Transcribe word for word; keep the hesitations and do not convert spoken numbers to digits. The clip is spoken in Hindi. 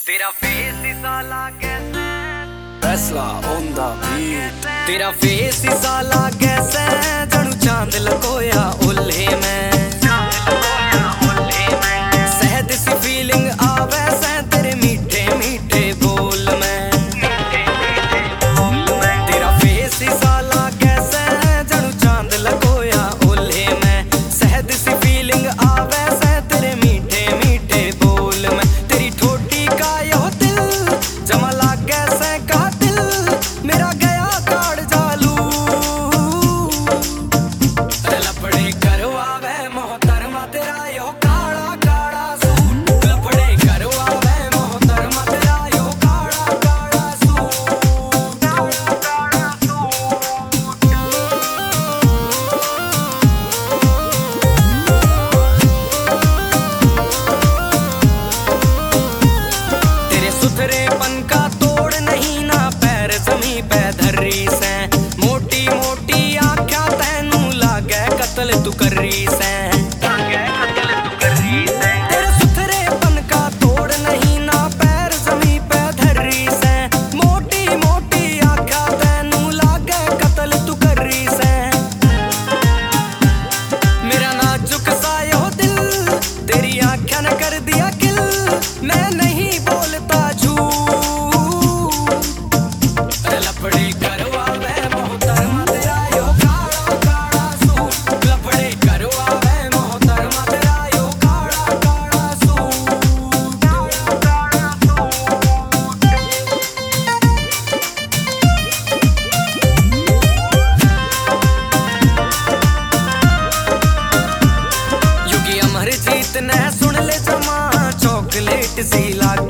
तेरा फेस ही साला कैसा फैसला ऑन द बीट। तेरा फेस ही साला कैसा जणू चांद लकोया ओले में सहद सी फीलिंग आवे से तेरे मीठे मीठे बोल में। तेरा फेस ही साला कैसा जणू चांद लकोया ओले में सहद सी फीलिंग आवे से तेरे मीठे मीठे बोल में। तेरी ठोटी का यो दिल जमा लागे से कातिल मेरा गया काड़ जालू लपड़े करवावे मोहतरमा तेरा यो काड़ा काड़ा सूट लपड़े करवावे मोहतरमा तेरा यो काड़ा काड़ा सूट काड़ा सूट। तेरे सुथरेपन का तोड़ नहीं ना पैर जमी पे धर्री से मोटी मोटी आँखा तैनू लागे कत्ल तू कर्री से। तेरे सुथरेपन का तोड़ नहीं ना पैर जमी पे धर्री से मोटी मोटी आँखा तैनू लागे कत्ल तू कर्री से। मेरा नाजुक सा यो दिल तेरी आँखा ने कर दिया किल मैं नहीं बोलता झूठ लपड़े करवावे मोहतरमा तेरा यो काड़ा काड़ा सूट लपड़े करवावे मोहतरमा तेरा यो काड़ा काड़ा सूट काड़ा सूट। युगी अमरजीत ने सुन ले जमा चॉकलेट सी लागे